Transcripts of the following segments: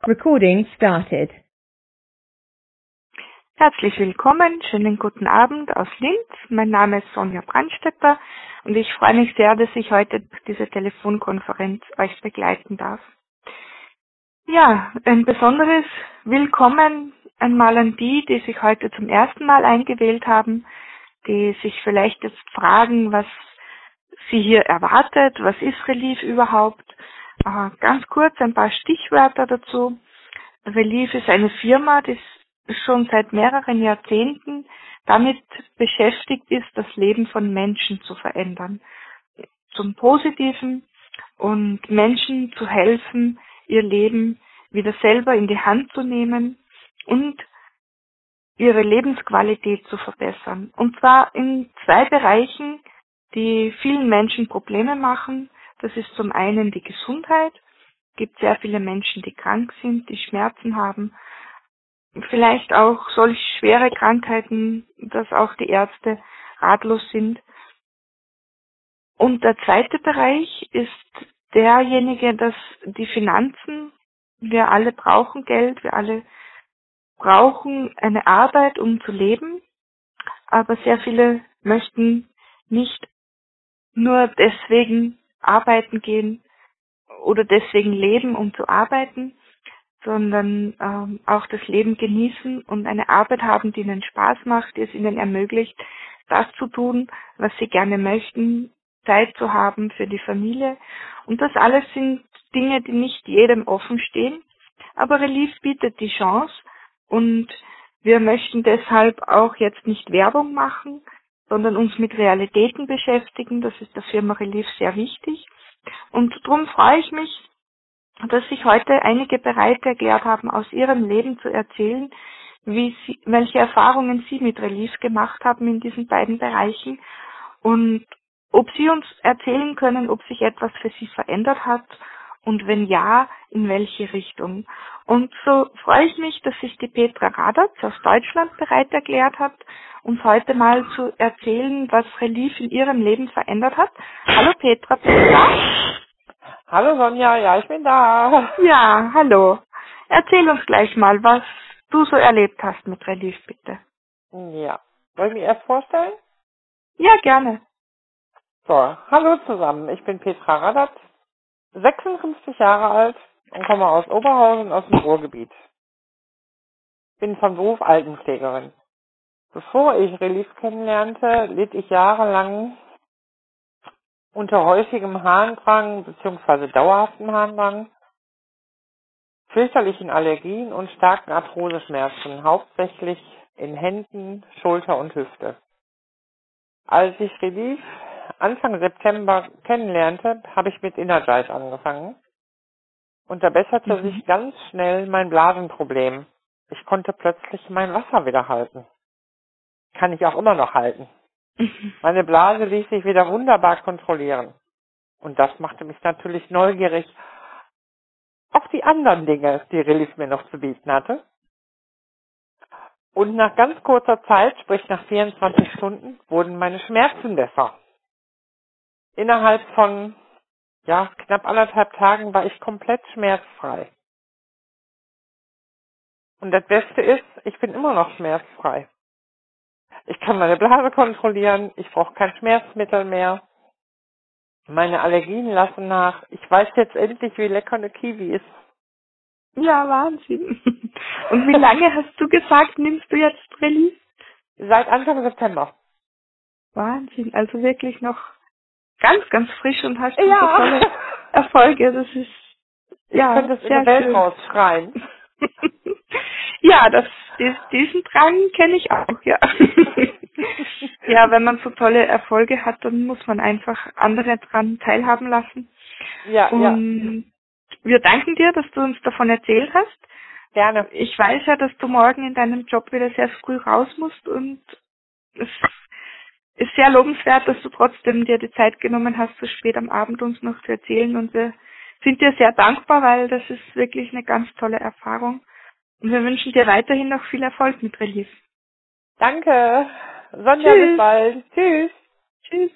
Recording started. Herzlich willkommen, schönen guten Abend aus Linz. Mein Name ist Sonja Brandstetter und ich freue mich sehr, dass ich heute durch diese Telefonkonferenz euch begleiten darf. Ja, ein besonderes Willkommen einmal an die sich heute zum ersten Mal eingewählt haben, die sich vielleicht jetzt fragen, was sie hier erwartet, was ist Relief überhaupt. Ganz kurz ein paar Stichwörter dazu. Relief ist eine Firma, die schon seit mehreren Jahrzehnten damit beschäftigt ist, das Leben von Menschen zu verändern, zum Positiven und Menschen zu helfen, ihr Leben wieder selber in die Hand zu nehmen und ihre Lebensqualität zu verbessern. Und zwar in zwei Bereichen, die vielen Menschen Probleme machen. Das ist zum einen die Gesundheit. Es gibt sehr viele Menschen, die krank sind, die Schmerzen haben. Vielleicht auch solch schwere Krankheiten, dass auch die Ärzte ratlos sind. Und der zweite Bereich ist derjenige, dass die Finanzen, wir alle brauchen Geld, wir alle brauchen eine Arbeit, um zu leben, aber sehr viele möchten nicht nur deswegen arbeiten gehen oder deswegen leben, um zu arbeiten, sondern auch das Leben genießen und eine Arbeit haben, die ihnen Spaß macht, die es ihnen ermöglicht, das zu tun, was sie gerne möchten, Zeit zu haben für die Familie. Und das alles sind Dinge, die nicht jedem offen stehen. Aber Relief bietet die Chance und wir möchten deshalb auch jetzt nicht Werbung machen, sondern uns mit Realitäten beschäftigen. Das ist der Firma Relief sehr wichtig. Und darum freue ich mich, dass sich heute einige bereit erklärt haben, aus ihrem Leben zu erzählen, welche Erfahrungen sie mit Relief gemacht haben in diesen beiden Bereichen und ob sie uns erzählen können, ob sich etwas für sie verändert hat und wenn ja, in welche Richtung. Und so freue ich mich, dass sich die Petra Radatz aus Deutschland bereit erklärt hat, uns heute mal zu erzählen, was Relief in ihrem Leben verändert hat. Hallo Petra, Hallo Sonja, ja, ich bin da. Ja, hallo. Erzähl uns gleich mal, was du so erlebt hast mit Relief, bitte. Ja, soll ich mich erst vorstellen? Ja, gerne. So, hallo zusammen, ich bin Petra Radatz, 56 Jahre alt und komme aus Oberhausen aus dem Ruhrgebiet. Bin von Beruf Altenpflegerin. Bevor ich Relief kennenlernte, litt ich jahrelang unter häufigem Harndrang bzw. dauerhaftem Harndrang, fürchterlichen Allergien und starken Arthroseschmerzen, hauptsächlich in Händen, Schulter und Hüfte. Als ich Relief Anfang September kennenlernte, habe ich mit Energize angefangen und da besserte sich ganz schnell mein Blasenproblem. Ich konnte plötzlich mein Wasser wieder halten. Kann ich auch immer noch halten. Meine Blase ließ sich wieder wunderbar kontrollieren. Und das machte mich natürlich neugierig auf die anderen Dinge, die Relief mir noch zu bieten hatte. Und nach ganz kurzer Zeit, sprich nach 24 Stunden, wurden meine Schmerzen besser. Innerhalb von knapp 1,5 Tagen war ich komplett schmerzfrei. Und das Beste ist, ich bin immer noch schmerzfrei. Ich kann meine Blase kontrollieren, ich brauche kein Schmerzmittel mehr. Meine Allergien lassen nach. Ich weiß jetzt endlich, wie lecker eine Kiwi ist. Ja, Wahnsinn. Und wie lange hast du gesagt, nimmst du jetzt Relief? Seit Anfang September. Wahnsinn, also wirklich noch ganz, ganz frisch und hast schon so Ja. tolle Erfolge. Das ist Ich könnte es in sehr die Welt schön. rausschreien. Ja, diesen Drang kenne ich auch, ja. Ja, wenn man so tolle Erfolge hat, dann muss man einfach andere dran teilhaben lassen. Ja. Und wir danken dir, dass du uns davon erzählt hast. Gerne. Ich weiß ja, dass du morgen in deinem Job wieder sehr früh raus musst und es ist sehr lobenswert, dass du trotzdem dir die Zeit genommen hast, so spät am Abend uns noch zu erzählen und wir sind dir sehr dankbar, weil das ist wirklich eine ganz tolle Erfahrung und wir wünschen dir weiterhin noch viel Erfolg mit Relief. Danke. Sonja, bis Tschüss. bald. Tschüss. Tschüss.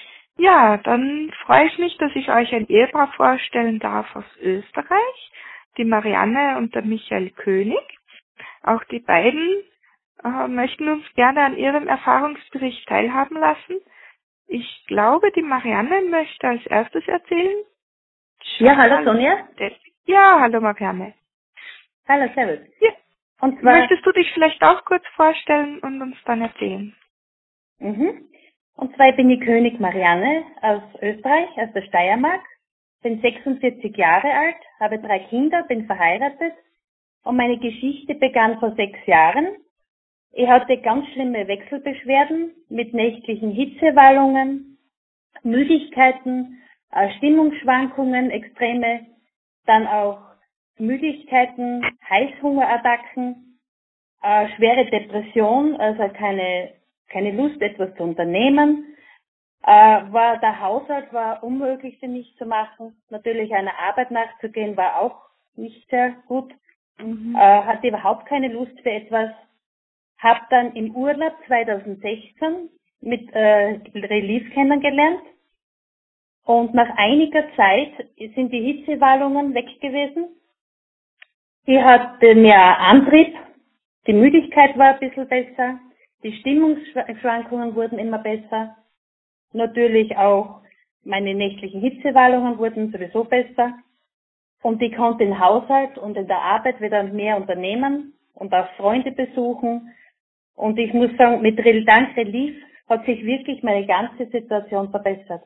Ja, dann freue ich mich, dass ich euch ein Ehepaar vorstellen darf aus Österreich. die Marianne und der Michael König. Auch die beiden möchten uns gerne an ihrem Erfahrungsbericht teilhaben lassen. Ich glaube, die Marianne möchte als erstes erzählen. Ja, hallo Sonja. Ja, hallo Marianne. Hallo, servus. Ja. Und zwar, Möchtest du dich vielleicht auch kurz vorstellen und uns dann erzählen? Und zwar bin ich König Marianne aus Österreich, aus der Steiermark, bin 46 Jahre alt, habe 3 Kinder, bin verheiratet und meine Geschichte begann vor 6 Jahren. Ich hatte ganz schlimme Wechselbeschwerden mit nächtlichen Hitzewallungen, Müdigkeiten, Stimmungsschwankungen, extreme, dann auch Müdigkeiten, Heißhungerattacken, schwere Depression, also keine Lust, etwas zu unternehmen. Der Haushalt war unmöglich für mich zu machen. Natürlich einer Arbeit nachzugehen war auch nicht sehr gut. Hatte überhaupt keine Lust für etwas. Hab dann im Urlaub 2016 mit Relief kennengelernt. Und nach einiger Zeit sind die Hitzewallungen weg gewesen. Ich hatte mehr Antrieb, die Müdigkeit war ein bisschen besser, die Stimmungsschwankungen wurden immer besser. Natürlich auch meine nächtlichen Hitzewallungen wurden sowieso besser. Und ich konnte im Haushalt und in der Arbeit wieder mehr unternehmen und auch Freunde besuchen. Und ich muss sagen, dank Relief hat sich wirklich meine ganze Situation verbessert.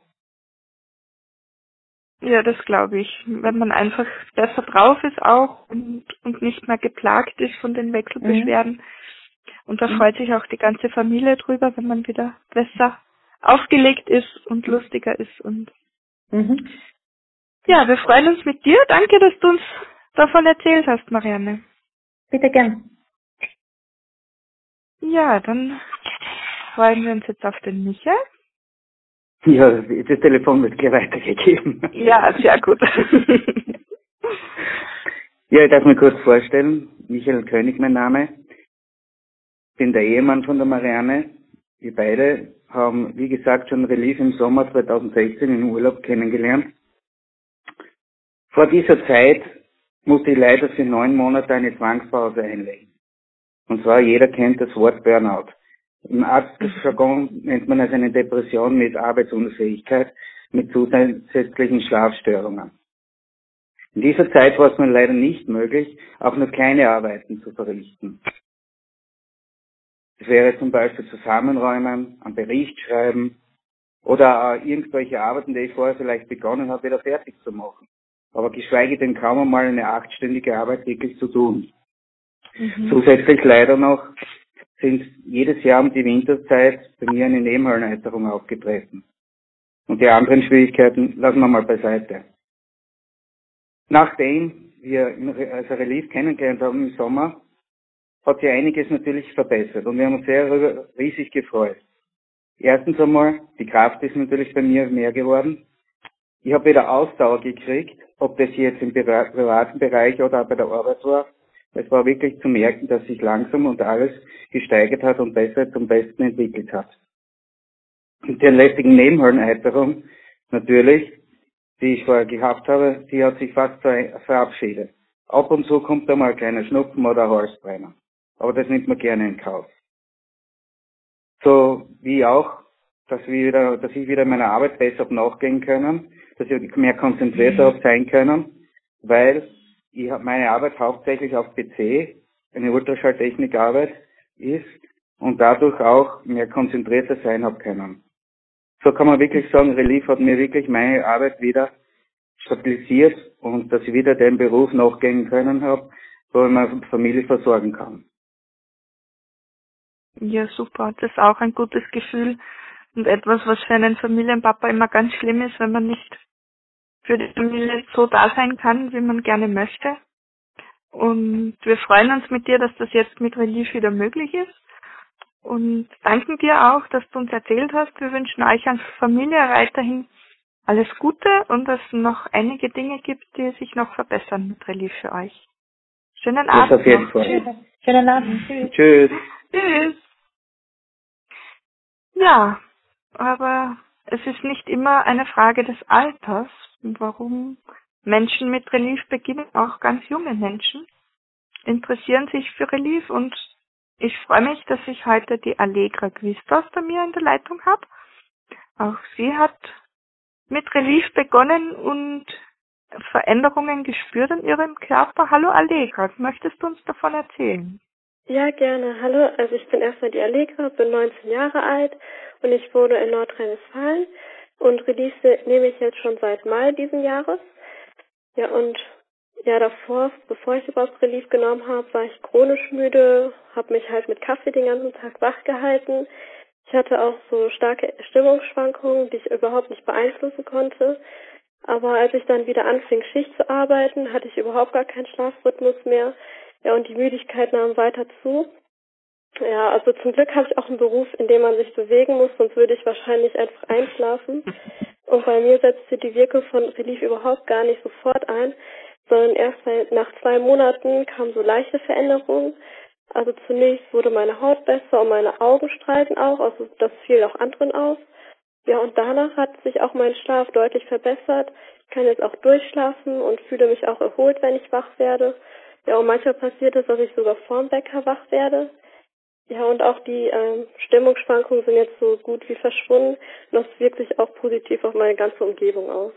Ja, das glaube ich. Wenn man einfach besser drauf ist auch und nicht mehr geplagt ist von den Wechselbeschwerden. Und da freut sich auch die ganze Familie drüber, wenn man wieder besser aufgelegt ist und lustiger ist. Und ja, wir freuen uns mit dir. Danke, dass du uns davon erzählt hast, Marianne. Bitte gern. Ja, dann freuen wir uns jetzt auf den Michael. Ja, das Telefon wird gleich weitergegeben. Ja, sehr gut. Ja, ich darf mich kurz vorstellen. Michael König, mein Name. Bin der Ehemann von der Marianne. Wir beide haben, wie gesagt, schon Relief im Sommer 2016 in Urlaub kennengelernt. Vor dieser Zeit musste ich leider für 9 Monate eine Zwangspause einlegen. Und zwar, jeder kennt das Wort Burnout. Im Arztjargon nennt man es eine Depression mit Arbeitsunfähigkeit, mit zusätzlichen Schlafstörungen. In dieser Zeit war es mir leider nicht möglich, auch nur kleine Arbeiten zu verrichten. Das wäre zum Beispiel Zusammenräumen, einen Bericht schreiben oder irgendwelche Arbeiten, die ich vorher vielleicht begonnen habe, wieder fertig zu machen. Aber geschweige denn kaum einmal eine 8-stündige Arbeit wirklich zu tun. Zusätzlich leider noch sind jedes Jahr um die Winterzeit bei mir eine Nebenhöhlenerweiterung aufgetreten. Und die anderen Schwierigkeiten lassen wir mal beiseite. Nachdem wir also Relief kennengelernt haben im Sommer, hat sich einiges natürlich verbessert und wir haben uns sehr riesig gefreut. Erstens einmal, die Kraft ist natürlich bei mir mehr geworden. Ich habe wieder Ausdauer gekriegt, ob das jetzt im privaten Bereich oder auch bei der Arbeit war. Es war wirklich zu merken, dass sich langsam und alles gesteigert hat und besser zum Besten entwickelt hat. Und die lästigen Nebenhöhleneiterung, natürlich, die ich vorher gehabt habe, die hat sich fast verabschiedet. Ab und zu kommt da mal ein kleiner Schnupfen oder ein Halsbrenner. Aber das nimmt man gerne in Kauf. So wie auch, dass ich wieder in meiner Arbeit besser nachgehen können, dass wir mehr konzentriert darauf sein können, weil meine Arbeit hauptsächlich auf PC, eine Ultraschalltechnikarbeit ist und dadurch auch mehr konzentrierter sein habe können. So kann man wirklich sagen, Relief hat mir wirklich meine Arbeit wieder stabilisiert und dass ich wieder den Beruf nachgehen können habe, wo ich meine Familie versorgen kann. Ja, super. Das ist auch ein gutes Gefühl und etwas, was für einen Familienpapa immer ganz schlimm ist, wenn man nicht für die Familie so da sein kann, wie man gerne möchte. Und wir freuen uns mit dir, dass das jetzt mit Relief wieder möglich ist. Und danken dir auch, dass du uns erzählt hast. Wir wünschen euch als Familie weiterhin alles Gute und dass es noch einige Dinge gibt, die sich noch verbessern mit Relief für euch. Schönen Abend. Das auf jeden Fall. Schönen Abend. Tschüss. Tschüss. Tschüss. Ja, aber es ist nicht immer eine Frage des Alters. Warum Menschen mit Relief beginnen, auch ganz junge Menschen, interessieren sich für Relief und ich freue mich, dass ich heute die Allegra Quistos bei mir in der Leitung habe. Auch sie hat mit Relief begonnen und Veränderungen gespürt in ihrem Körper. Hallo Allegra, möchtest du uns davon erzählen? Ja, gerne. Hallo, also ich bin erstmal die Allegra, bin 19 Jahre alt und ich wohne in Nordrhein-Westfalen und Relief nehme ich jetzt schon seit Mai diesen Jahres. Ja, und ja, davor, bevor ich überhaupt Relief genommen habe, war ich chronisch müde, habe mich halt mit Kaffee den ganzen Tag wach gehalten. Ich hatte auch so starke Stimmungsschwankungen, die ich überhaupt nicht beeinflussen konnte. Aber als ich dann wieder anfing, Schicht zu arbeiten, hatte ich überhaupt gar keinen Schlafrhythmus mehr. Ja, und die Müdigkeit nahm weiter zu. Ja, also zum Glück habe ich auch einen Beruf, in dem man sich bewegen muss, sonst würde ich wahrscheinlich einfach einschlafen. Und bei mir setzte die Wirkung von Relief überhaupt gar nicht sofort ein, sondern erst nach 2 Monaten kamen so leichte Veränderungen. Also zunächst wurde meine Haut besser und meine Augen strahlten auch, also das fiel auch anderen auf. Ja, und danach hat sich auch mein Schlaf deutlich verbessert. Ich kann jetzt auch durchschlafen und fühle mich auch erholt, wenn ich wach werde. Ja, und manchmal passiert es, dass ich sogar vorm Wecker wach werde. Ja, und auch die Stimmungsschwankungen sind jetzt so gut wie verschwunden. Und das wirkt sich auch positiv auf meine ganze Umgebung aus.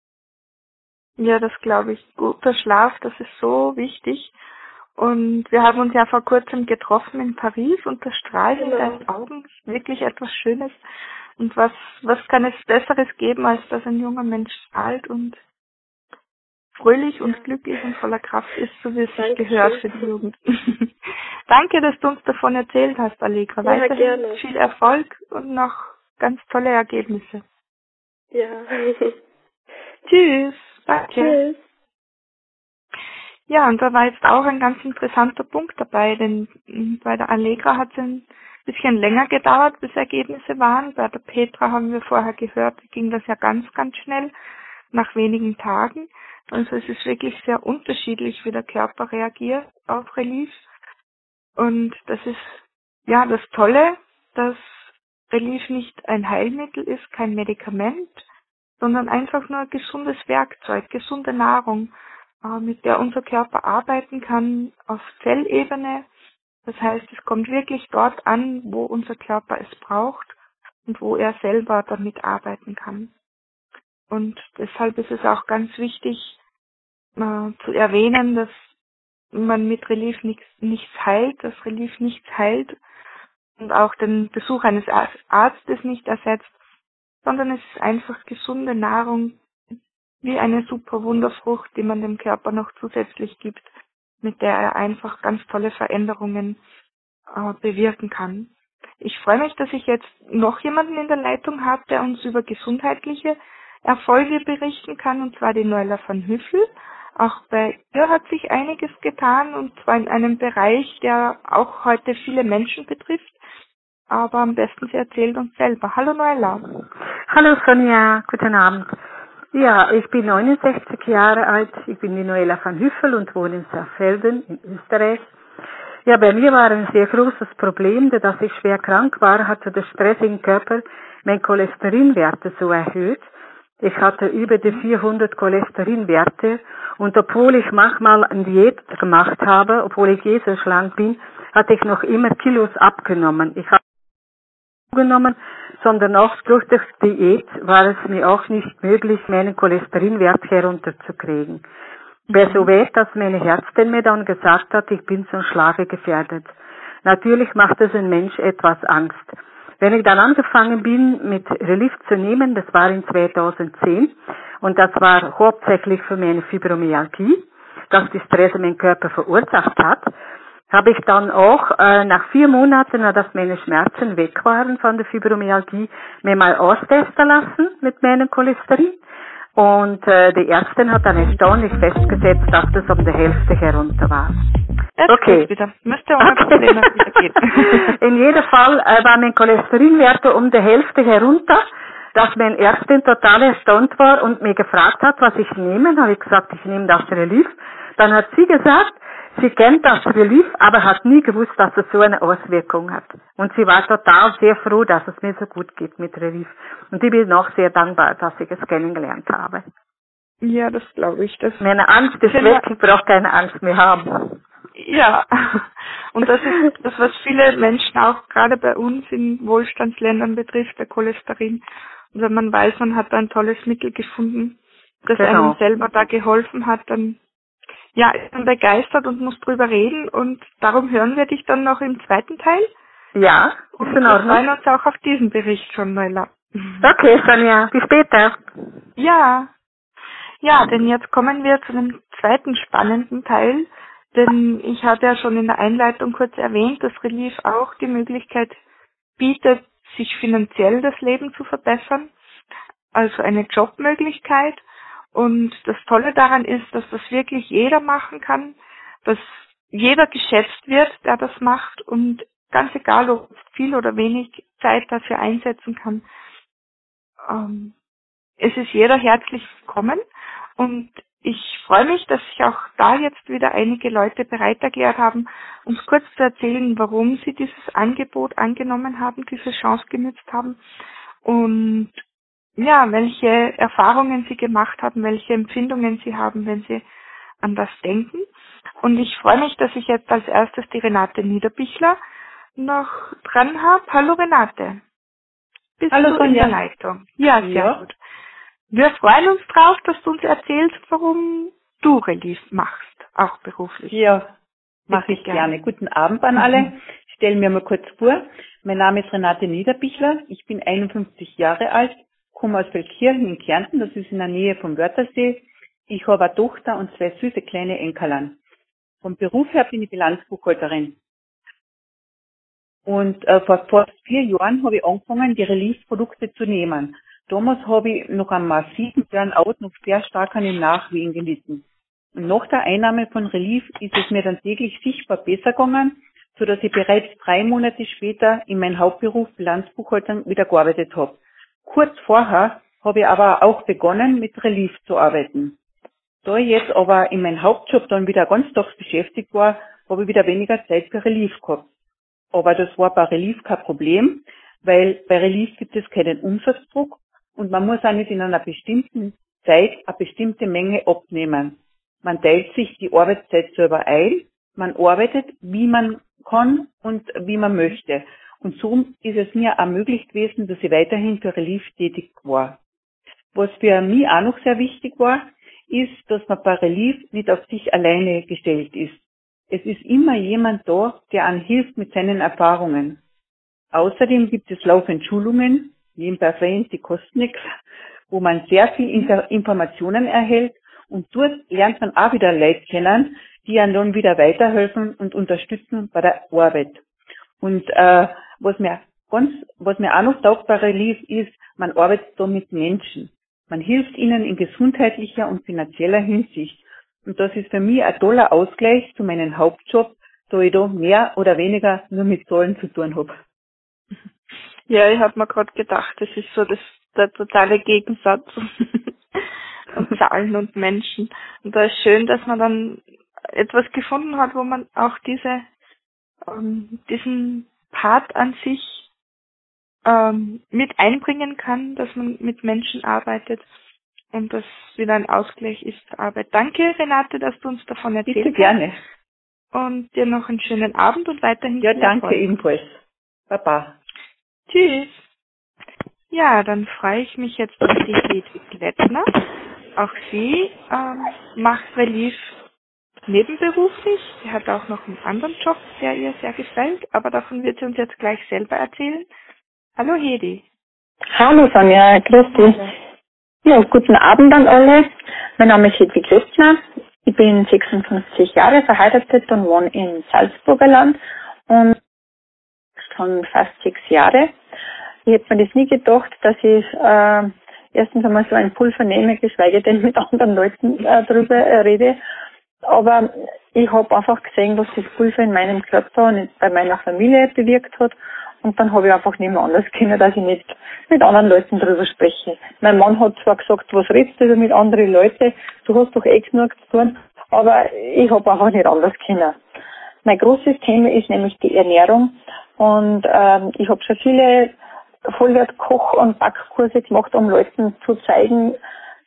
Ja, das glaube ich. Guter Schlaf, das ist so wichtig. Und wir haben uns ja vor kurzem getroffen in Paris und das Strahlen in deinen Augen ist wirklich etwas Schönes. Und was kann es Besseres geben, als dass ein junger Mensch strahlt und fröhlich und glücklich und voller Kraft ist, so wie es sich gehört für die Jugend. Danke, dass du uns davon erzählt hast, Allegra. Ja, weiterhin gerne. Viel Erfolg und noch ganz tolle Ergebnisse. Ja. Tschüss. Danke. Tschüss. Ja, und da war jetzt auch ein ganz interessanter Punkt dabei, denn bei der Allegra hat es ein bisschen länger gedauert, bis Ergebnisse waren. Bei der Petra haben wir vorher gehört, ging das ja ganz, ganz schnell, nach wenigen Tagen. Also es ist wirklich sehr unterschiedlich, wie der Körper reagiert auf Relief. Und das ist ja das Tolle, dass Relief nicht ein Heilmittel ist, kein Medikament, sondern einfach nur ein gesundes Werkzeug, gesunde Nahrung, mit der unser Körper arbeiten kann auf Zellebene. Das heißt, es kommt wirklich dort an, wo unser Körper es braucht und wo er selber damit arbeiten kann. Und deshalb ist es auch ganz wichtig zu erwähnen, dass man mit Relief nichts heilt, dass Relief nichts heilt und auch den Besuch eines Arztes nicht ersetzt, sondern es ist einfach gesunde Nahrung, wie eine super Wunderfrucht, die man dem Körper noch zusätzlich gibt, mit der er einfach ganz tolle Veränderungen bewirken kann. Ich freue mich, dass ich jetzt noch jemanden in der Leitung habe, der uns über gesundheitliche Erfolge berichten kann, und zwar die Noella van Hüffel. Auch bei ihr hat sich einiges getan, und zwar in einem Bereich, der auch heute viele Menschen betrifft. Aber am besten sie erzählt uns selber. Hallo Noella. Hallo Sonja, guten Abend. Ja, ich bin 69 Jahre alt, ich bin die Noella van Hüffel und wohne in Saalfelden in Österreich. Ja, bei mir war ein sehr großes Problem, dass ich schwer krank war, hatte der Stress im Körper meine Cholesterinwerte so erhöht. Ich hatte über die 400 Cholesterinwerte und obwohl ich manchmal eine Diät gemacht habe, obwohl ich so schlank bin, hatte ich noch immer Kilos abgenommen. Ich habe zugenommen, sondern auch durch die Diät war es mir auch nicht möglich, meinen Cholesterinwert herunterzukriegen. Wäre so weit, dass meine Ärztin mir dann gesagt hat, ich bin so schlafgefährdet. Natürlich macht es ein Mensch etwas Angst. Wenn ich dann angefangen bin, mit Relief zu nehmen, das war in 2010, und das war hauptsächlich für meine Fibromyalgie, dass die Stress in meinem Körper verursacht hat, habe ich dann auch nach 4 Monaten, nachdem meine Schmerzen weg waren von der Fibromyalgie, mir mal austesten lassen mit meinem Cholesterin. Und die Ärztin hat dann erstaunlich festgesetzt, dass das um die Hälfte herunter war. Jetzt okay. Wieder. Müsste ohne Probleme wieder gehen. In jedem Fall war mein Cholesterinwerte um die Hälfte herunter, dass meine Ärztin total erstaunt war und mir gefragt hat, was ich nehme. Dann habe ich gesagt, ich nehme das Relief. Dann hat sie gesagt, sie kennt das Relief, aber hat nie gewusst, dass es so eine Auswirkung hat. Und sie war total sehr froh, dass es mir so gut geht mit Relief. Und ich bin auch sehr dankbar, dass ich es kennengelernt habe. Ja, das glaube ich. Meine Angst ist weg, ich brauche keine Angst mehr haben. Ja, und das ist das, was viele Menschen auch gerade bei uns in Wohlstandsländern betrifft, der Cholesterin. Und wenn man weiß, man hat da ein tolles Mittel gefunden, das einem selber da geholfen hat, dann ja, ist man begeistert und muss drüber reden. Und darum hören wir dich dann noch im zweiten Teil. Ja, ist in Ordnung. Wir freuen uns auch auf diesen Bericht schon, Noela. Okay, Sonja, bis später. Ja, denn jetzt kommen wir zu dem zweiten spannenden Teil, denn ich hatte ja schon in der Einleitung kurz erwähnt, dass Relief auch die Möglichkeit bietet, sich finanziell das Leben zu verbessern, also eine Jobmöglichkeit. Und das Tolle daran ist, dass das wirklich jeder machen kann, dass jeder geschätzt wird, der das macht und ganz egal, ob viel oder wenig Zeit dafür einsetzen kann. Es ist jeder herzlich willkommen und ich freue mich, dass sich auch da jetzt wieder einige Leute bereit erklärt haben, uns kurz zu erzählen, warum sie dieses Angebot angenommen haben, diese Chance genutzt haben und ja, welche Erfahrungen sie gemacht haben, welche Empfindungen sie haben, wenn sie an das denken. Und ich freue mich, dass ich jetzt als erstes die Renate Niederbichler noch dran habe. Hallo Renate. Bist Hallo, du Sonja. in der Leitung? Ja, sehr gut. Wir freuen uns drauf, dass du uns erzählst, warum du Relief machst, auch beruflich. Ja, mache ich gerne. Guten Abend an alle. Ich stelle mir mal kurz vor. Mein Name ist Renate Niederbichler. Ich bin 51 Jahre alt, komme aus Feldkirchen in Kärnten, das ist in der Nähe vom Wörthersee. Ich habe eine Tochter und 2 süße kleine Enkeln. Vom Beruf her bin ich Bilanzbuchhalterin. Und vor fast 4 Jahren habe ich angefangen, die Relief-Produkte zu nehmen. Damals habe ich noch einen massiven Burnout, noch sehr stark an den Nachwehen gelitten. Und nach der Einnahme von Relief ist es mir dann täglich sichtbar besser gegangen, sodass ich bereits 3 Monate später in meinem Hauptberuf Bilanzbuchhaltung wieder gearbeitet habe. Kurz vorher habe ich aber auch begonnen, mit Relief zu arbeiten. Da ich jetzt aber in meinem Hauptjob dann wieder ganztags beschäftigt war, habe ich wieder weniger Zeit für Relief gehabt. Aber das war bei Relief kein Problem, weil bei Relief gibt es keinen Umsatzdruck und man muss auch nicht in einer bestimmten Zeit eine bestimmte Menge abnehmen. Man teilt sich die Arbeitszeit selber ein, man arbeitet, wie man kann und wie man möchte. Und so ist es mir auch möglich gewesen, dass ich weiterhin für Relief tätig war. Was für mich auch noch sehr wichtig war, ist, dass man bei Relief nicht auf sich alleine gestellt ist. Es ist immer jemand da, der einem hilft mit seinen Erfahrungen. Außerdem gibt es laufend Schulungen, nebenbei erwähnt, die kosten nichts, wo man sehr viel Informationen erhält und dort lernt man auch wieder Leute kennen, die einem dann wieder weiterhelfen und unterstützen bei der Arbeit. Und was mir auch noch taugt bei Relief ist, man arbeitet da mit Menschen. Man hilft ihnen in gesundheitlicher und finanzieller Hinsicht. Und das ist für mich ein toller Ausgleich zu meinem Hauptjob, da ich da mehr oder weniger nur mit Zahlen zu tun habe. Ja, ich habe mir gerade gedacht, das ist so der totale Gegensatz von Zahlen und Menschen. Und da ist schön, dass man dann etwas gefunden hat, wo man auch diesen Part an sich mit einbringen kann, dass man mit Menschen arbeitet und das wieder ein Ausgleich ist zur Arbeit. Danke, Renate, dass du uns davon erzählt hast. Bitte gerne. Und dir noch einen schönen Abend und weiterhin Ja, viel danke Erfolg. ebenfalls. Baba. Tschüss. Ja, dann freue ich mich jetzt auf die Hedwig Lettner. Auch sie macht Relief nebenberuflich. Sie hat auch noch einen anderen Job, der ihr sehr gefällt, aber davon wird sie uns jetzt gleich selber erzählen. Hallo Hedi. Hallo Sonja, grüß dich. Ja, guten Abend an alle. Mein Name ist Hedwig Lettner. Ich bin 56 Jahre verheiratet und wohne im Salzburger Land und schon fast 6 Jahre. Ich hätte mir das nie gedacht, dass ich erstens einmal so ein Pulver nehme, geschweige denn mit anderen Leuten darüber rede. Aber ich habe einfach gesehen, was das Pulver in meinem Körper und bei meiner Familie bewirkt hat. Und dann habe ich einfach nicht mehr anders können, dass ich nicht mit anderen Leuten darüber spreche. Mein Mann hat zwar gesagt, was redest du mit anderen Leuten? Du hast doch genug zu tun. Aber ich habe einfach nicht anders können. Mein großes Thema ist nämlich die Ernährung. Und ich habe schon viele Vollwert-Koch- und Backkurse gemacht, um Leuten zu zeigen,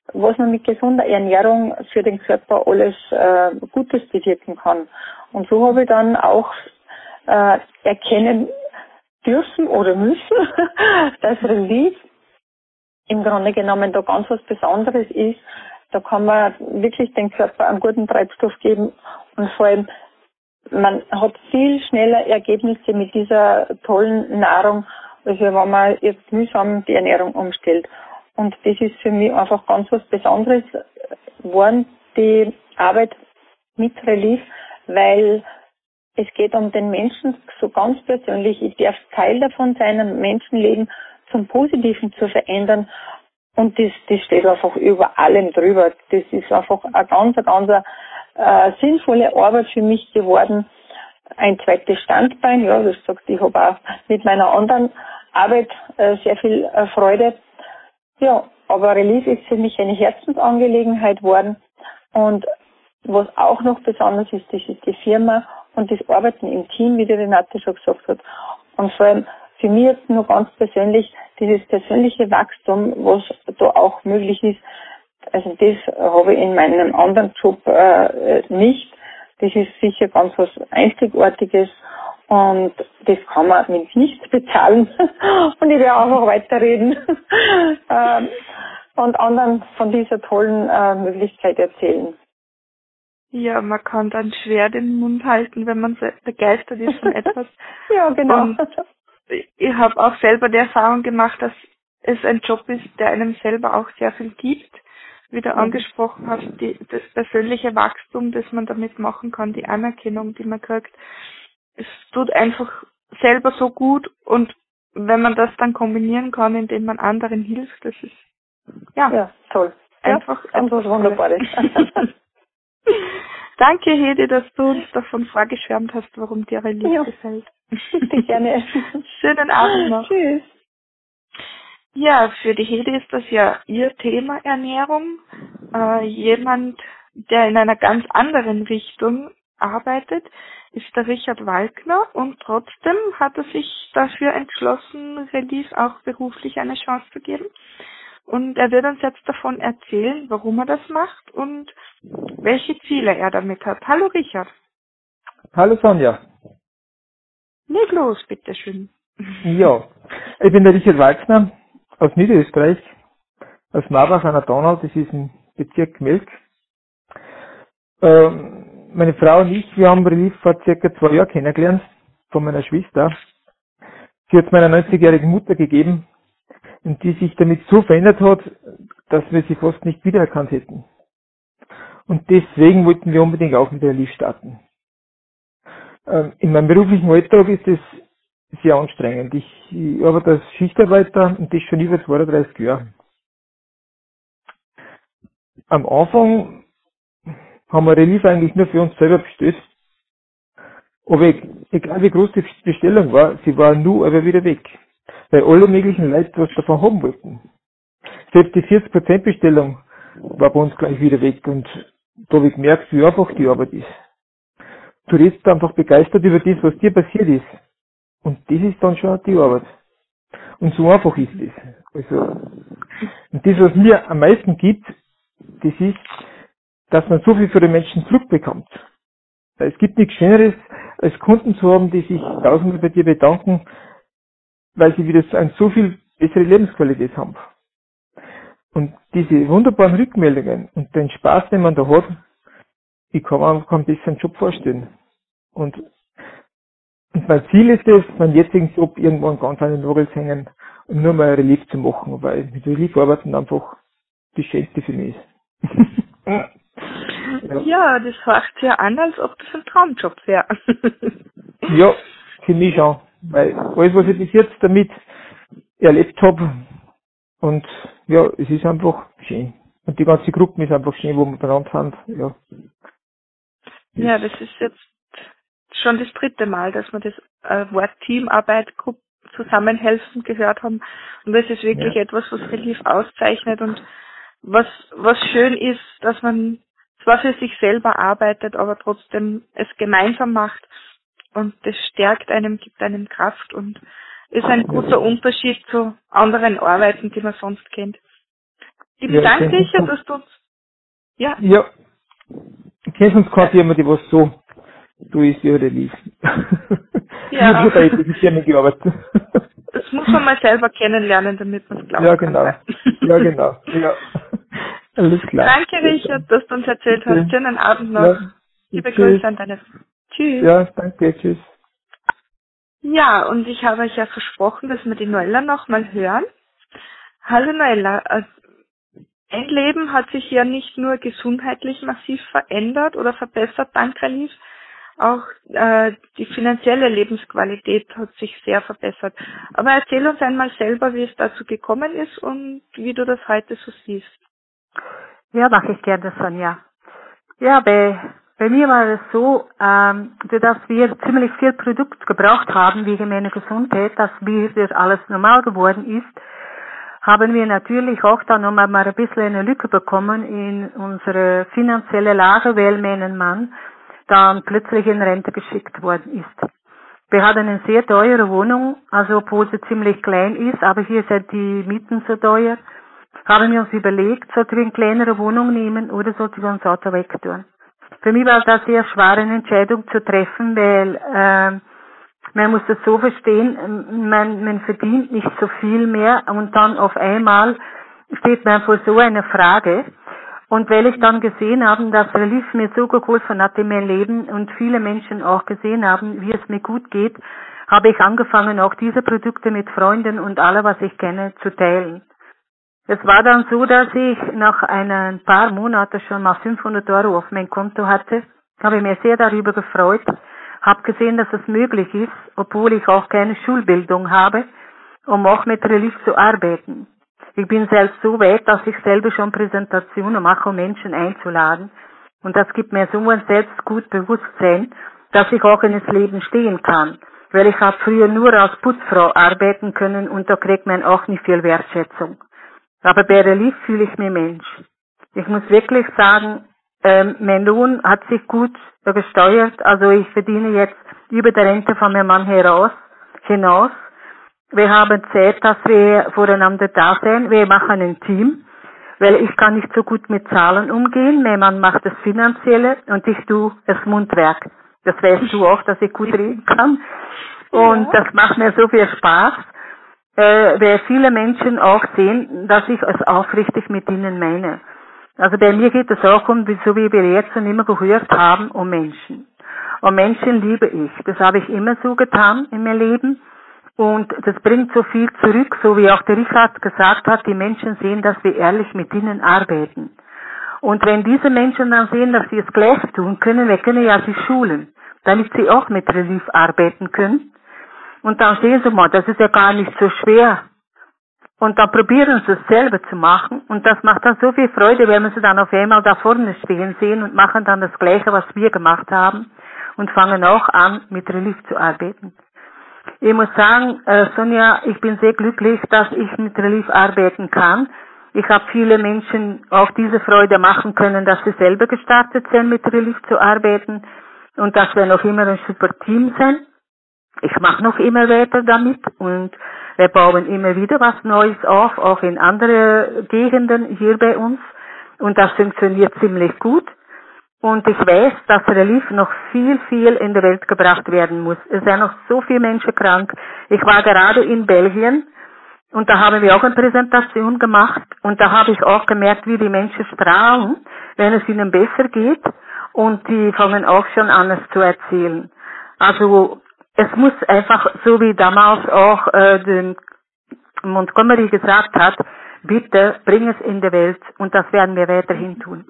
was man mit gesunder Ernährung für den Körper alles Gutes bewirken kann. Und so habe ich dann auch erkennen dürfen oder müssen, dass Relief im Grunde genommen da ganz was Besonderes ist. Da kann man wirklich den Körper einen guten Treibstoff geben und vor allem man hat viel schneller Ergebnisse mit dieser tollen Nahrung, als wenn man jetzt mühsam die Ernährung umstellt. Und das ist für mich einfach ganz was Besonderes geworden, die Arbeit mit Relief, weil es geht um den Menschen so ganz persönlich. Ich darf Teil davon sein, ein Menschenleben zum Positiven zu verändern. Und das steht einfach über allem drüber. Das ist einfach eine ganz sinnvolle Arbeit für mich geworden. Ein zweites Standbein, ja, das sagt, ich habe auch mit meiner anderen Arbeit sehr viel Freude. Ja, aber Relief ist für mich eine Herzensangelegenheit geworden. Und was auch noch besonders ist, das ist die Firma und das Arbeiten im Team, wie die Renate schon gesagt hat. Und vor allem für mich jetzt nur ganz persönlich dieses persönliche Wachstum, was da auch möglich ist. Also das habe ich in meinem anderen Job nicht. Das ist sicher ganz was Einzigartiges und das kann man mit nichts bezahlen. Und ich werde einfach weiterreden und anderen von dieser tollen Möglichkeit erzählen. Ja, man kann dann schwer den Mund halten, wenn man so begeistert ist von etwas. Ja, genau. Und ich habe auch selber die Erfahrung gemacht, dass es ein Job ist, der einem selber auch sehr viel gibt. Wie du angesprochen hast, das persönliche Wachstum, das man damit machen kann, die Anerkennung, die man kriegt. Es tut einfach selber so gut und wenn man das dann kombinieren kann, indem man anderen hilft, das ist ja toll. Einfach ja, etwas Wunderbares. Danke, Hedi, dass du uns davon vorgeschwärmt hast, warum dir Relief gefällt. Bitte gerne. Schönen Abend noch. Tschüss. Ja, für die Hedi ist das ja ihr Thema Ernährung. Jemand, der in einer ganz anderen Richtung arbeitet, ist der Richard Walkner und trotzdem hat er sich dafür entschlossen, Relief auch beruflich eine Chance zu geben. Und er wird uns jetzt davon erzählen, warum er das macht und welche Ziele er damit hat. Hallo Richard. Hallo Sonja. Leg los, bitteschön. Ja, ich bin der Richard Walkner aus Niederösterreich, aus Marbach an der Donau, das ist im Bezirk Melk. Meine Frau und ich, wir haben Relief vor circa 2 Jahren kennengelernt, von meiner Schwester. Sie hat es meiner 90-jährigen Mutter gegeben und die sich damit so verändert hat, dass wir sie fast nicht wiedererkannt hätten. Und deswegen wollten wir unbedingt auch mit Relief starten. In meinem beruflichen Alltag ist es sehr anstrengend. Ich arbeite als Schichtarbeiter und das schon über 32 Jahre. Am Anfang haben wir Relief eigentlich nur für uns selber bestellt. Aber egal wie groß die Bestellung war, sie war nur aber wieder weg. Weil alle möglichen Leute was davon haben wollten. Selbst die 40% Bestellung war bei uns gleich wieder weg und da habe ich gemerkt, wie einfach die Arbeit ist. Du redest einfach begeistert über das, was dir passiert ist. Und das ist dann schon die Arbeit. Und so einfach ist es. Also, und das, was mir am meisten gibt, das ist, dass man so viel für die Menschen zurückbekommt. Weil es gibt nichts Schöneres, als Kunden zu haben, die sich tausendmal bei dir bedanken, weil sie wieder eine so viel bessere Lebensqualität haben. Und diese wunderbaren Rückmeldungen und den Spaß, den man da hat, ich kann mir einfach keinen besseren Job vorstellen. Und mein Ziel ist es, meinen jetzigen Job irgendwann ganz an den Nagel zu hängen und nur mal Relief zu machen, weil mit Relief arbeiten einfach das Schönste für mich ist. Ja, das hört sich ja an, als ob das ein Traumjob wäre. Ja, für mich schon. Weil alles, was ich bis jetzt damit erlebt habe, und ja, es ist einfach schön. Und die ganze Gruppe ist einfach schön, wo wir beieinander sind. Ja. Ja, das ist jetzt schon das 3. Mal, dass wir das Wort Teamarbeit, Zusammenhelfen gehört haben. Und das ist wirklich etwas, was Relief auszeichnet und was schön ist, dass man zwar für sich selber arbeitet, aber trotzdem es gemeinsam macht. Und das stärkt einem, gibt einem Kraft und ist ein guter Unterschied zu anderen Arbeiten, die man sonst kennt. Ich bedanke dich, dass du uns... Ja. Ja. Ich kenne sonst keine Firma, die was so ist wie Relief. Ich habe schon bei diesen Firmen gearbeitet. Das muss man mal selber kennenlernen, damit man es glauben Ja, genau. kann. Ja, genau. Ja. Alles klar. Danke, Richard, dass du uns erzählt hast. Schönen Abend noch. Ja. Liebe Grüße an deine... Tschüss. Ja, danke. Tschüss. Ja, und ich habe euch ja versprochen, dass wir die Noella noch mal hören. Hallo Noella, dein Leben hat sich ja nicht nur gesundheitlich massiv verändert oder verbessert dank Relief, auch die finanzielle Lebensqualität hat sich sehr verbessert. Aber erzähl uns einmal selber, wie es dazu gekommen ist und wie du das heute so siehst. Ja, mache ich gerne, Sonja. Ja, bei mir war es so, dass wir ziemlich viel Produkt gebraucht haben wegen meiner Gesundheit, dass wieder alles normal geworden ist, haben wir natürlich auch dann nochmal mal ein bisschen eine Lücke bekommen in unsere finanzielle Lage, weil mein Mann dann plötzlich in Rente geschickt worden ist. Wir hatten eine sehr teure Wohnung, also obwohl sie ziemlich klein ist, aber hier sind die Mieten so teuer, haben wir uns überlegt, sollten wir eine kleinere Wohnung nehmen oder sollten wir uns Auto wegtun. Für mich war das sehr schwer, eine Entscheidung zu treffen, weil man muss das so verstehen, man verdient nicht so viel mehr und dann auf einmal steht man vor so einer Frage. Und weil ich dann gesehen habe, dass Relief mir so geholfen hat in meinem Leben und viele Menschen auch gesehen haben, wie es mir gut geht, habe ich angefangen, auch diese Produkte mit Freunden und alle, was ich kenne, zu teilen. Es war dann so, dass ich nach ein paar Monaten schon mal 500 € auf mein Konto hatte. Habe mich sehr darüber gefreut. Habe gesehen, dass es möglich ist, obwohl ich auch keine Schulbildung habe, um auch mit Relief zu arbeiten. Ich bin selbst so weit, dass ich selber schon Präsentationen mache, um Menschen einzuladen. Und das gibt mir so ein Selbstgutbewusstsein, dass ich auch in das Leben stehen kann. Weil ich habe früher nur als Putzfrau arbeiten können und da kriegt man auch nicht viel Wertschätzung. Aber bei Relief fühle ich mich Mensch. Ich muss wirklich sagen, mein Lohn hat sich gut gesteuert. Also ich verdiene jetzt über der Rente von meinem Mann hinaus. Wir haben Zeit, dass wir voreinander da sein. Wir machen ein Team, weil ich kann nicht so gut mit Zahlen umgehen. Mein Mann macht das Finanzielle und ich tue das Mundwerk. Das weißt du auch, dass ich gut reden kann. Und das macht mir so viel Spaß. Weil viele Menschen auch sehen, dass ich es aufrichtig mit ihnen meine. Also bei mir geht es auch um, so wie wir jetzt schon immer gehört haben, um Menschen. Und Menschen liebe ich. Das habe ich immer so getan in meinem Leben. Und das bringt so viel zurück, so wie auch der Richard gesagt hat, die Menschen sehen, dass wir ehrlich mit ihnen arbeiten. Und wenn diese Menschen dann sehen, dass sie es gleich tun können, wir können ja sie schulen, damit sie auch mit Relief arbeiten können. Und dann sehen sie mal, das ist ja gar nicht so schwer. Und dann probieren sie es selber zu machen. Und das macht dann so viel Freude, wenn wir sie dann auf einmal da vorne stehen sehen und machen dann das Gleiche, was wir gemacht haben. Und fangen auch an, mit Relief zu arbeiten. Ich muss sagen, Sonja, ich bin sehr glücklich, dass ich mit Relief arbeiten kann. Ich habe viele Menschen auch diese Freude machen können, dass sie selber gestartet sind, mit Relief zu arbeiten. Und dass wir noch immer ein super Team sind. Ich mache noch immer weiter damit und wir bauen immer wieder was Neues auf, auch in andere Gegenden hier bei uns. Und das funktioniert ziemlich gut. Und ich weiß, dass Relief noch viel in der Welt gebracht werden muss. Es sind noch so viele Menschen krank. Ich war gerade in Belgien und da haben wir auch eine Präsentation gemacht. Und da habe ich auch gemerkt, wie die Menschen strahlen, wenn es ihnen besser geht. Und die fangen auch schon an, es zu erzählen. Also es muss einfach, so wie damals auch den Montgomery gesagt hat, bitte bring es in die Welt und das werden wir weiterhin tun.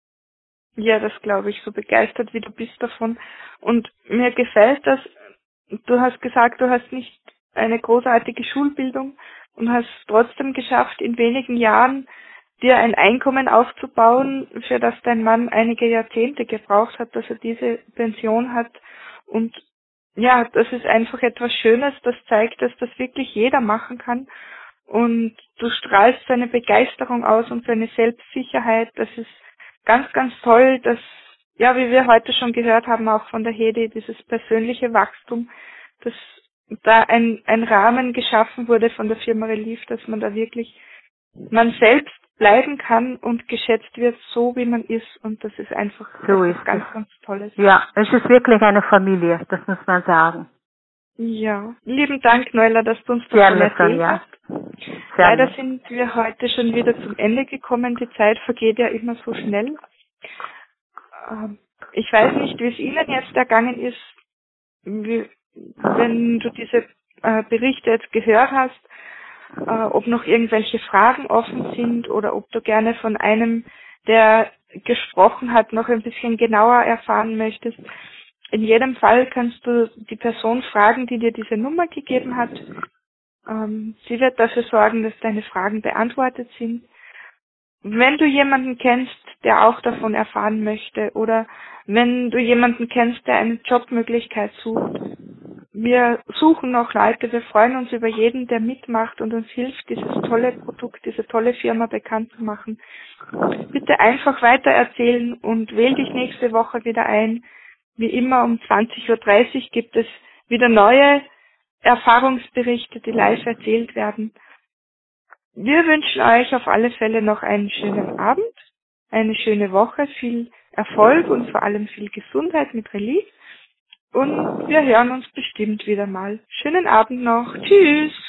Ja, das glaube ich, so begeistert wie du bist davon. Und mir gefällt das, du hast gesagt, du hast nicht eine großartige Schulbildung und hast trotzdem geschafft, in wenigen Jahren dir ein Einkommen aufzubauen, für das dein Mann einige Jahrzehnte gebraucht hat, dass er diese Pension hat. Und ja, das ist einfach etwas Schönes, das zeigt, dass das wirklich jeder machen kann. Und du strahlst seine Begeisterung aus und seine Selbstsicherheit. Das ist ganz toll, dass, ja, wie wir heute schon gehört haben, auch von der Hedi, dieses persönliche Wachstum, dass da ein Rahmen geschaffen wurde von der Firma Relief, dass man da wirklich man selbst bleiben kann und geschätzt wird, so wie man ist. Und das ist einfach So etwas ist ganz, es. ganz Tolles. Ja, es ist wirklich eine Familie, das muss man sagen. Ja, lieben Dank, Noela, dass du uns davon Gerne, erzählt Sonja. hast. Leider Gerne. sind wir heute schon wieder zum Ende gekommen. Die Zeit vergeht ja immer so schnell. Ich weiß nicht, wie es Ihnen jetzt ergangen ist, wenn du diese Berichte jetzt gehört hast, ob noch irgendwelche Fragen offen sind oder ob du gerne von einem, der gesprochen hat, noch ein bisschen genauer erfahren möchtest. In jedem Fall kannst du die Person fragen, die dir diese Nummer gegeben hat. Sie wird dafür sorgen, dass deine Fragen beantwortet sind. Wenn du jemanden kennst, der auch davon erfahren möchte, oder wenn du jemanden kennst, der eine Jobmöglichkeit sucht, wir suchen noch Leute, wir freuen uns über jeden, der mitmacht und uns hilft, dieses tolle Produkt, diese tolle Firma bekannt zu machen. Bitte einfach weitererzählen und wähl dich nächste Woche wieder ein. Wie immer um 20:30 Uhr gibt es wieder neue Erfahrungsberichte, die live erzählt werden. Wir wünschen euch auf alle Fälle noch einen schönen Abend, eine schöne Woche, viel Erfolg und vor allem viel Gesundheit mit Relief. Und wir hören uns bestimmt wieder mal. Schönen Abend noch. Tschüss.